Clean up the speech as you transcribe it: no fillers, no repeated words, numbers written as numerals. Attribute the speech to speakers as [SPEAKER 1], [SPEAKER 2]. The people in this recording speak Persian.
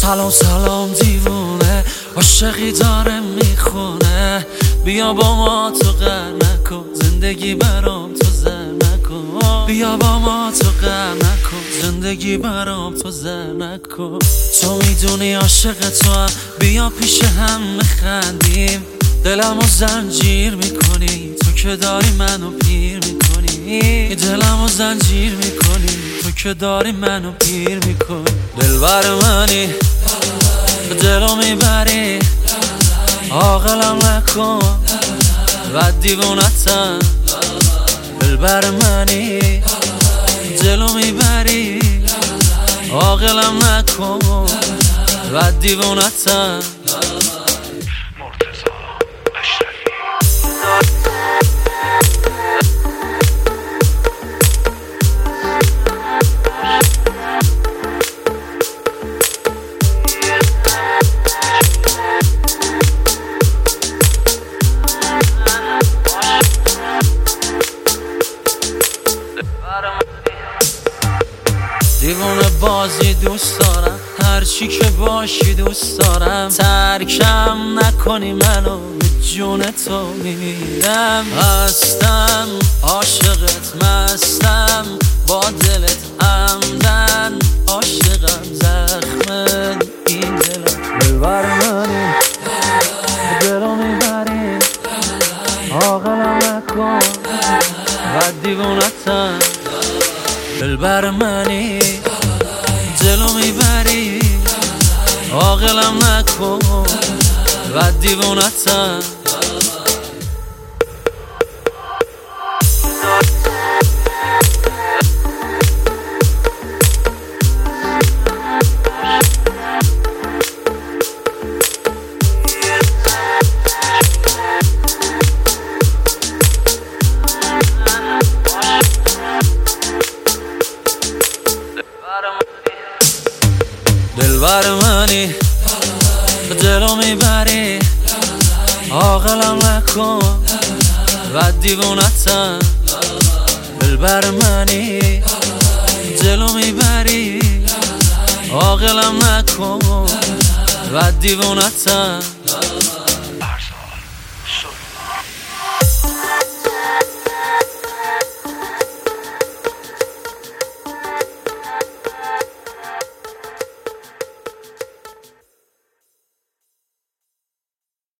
[SPEAKER 1] سلام سلام دیوونه، عاشقی داره میخونه. بیا با ما تو غر نکن، زندگی برام تو زر نکن. بیا با ما تو غر نکن، زندگی برام تو زر نکن. تو میدونی عاشق تو هم، بیا پیش هم میخندیم. دلمو زنجیر میکنی، تو که داری منو پیر میکنی. دلمو زنجیر میکنی، تو که داری منو پیر میکنی. دلبر منی، دلو میبری، عاقلم نکن و دیوونتم. دلبر منی، دلو میبری، عاقلم نکن و دیوونتم. دیوونه بازی دوست دارم، هرچی که باشی دوست دارم. ترکم نکنی منو، به جون تو میمیرم. هستم عاشقت، مستم با دلت همدن. عاشقم زخم این دلم. دلبر منی، دلو میبری، عاقلم نکن و دیوونتم. دلبر منی، دلو میبری، عاقلم نکن و دیوونتم. دلبر منی، دلو میبری، عاقلم نکن و دیوونتم. دلبر منی، دلو میبری، عاقلم نکن و دیوونتم.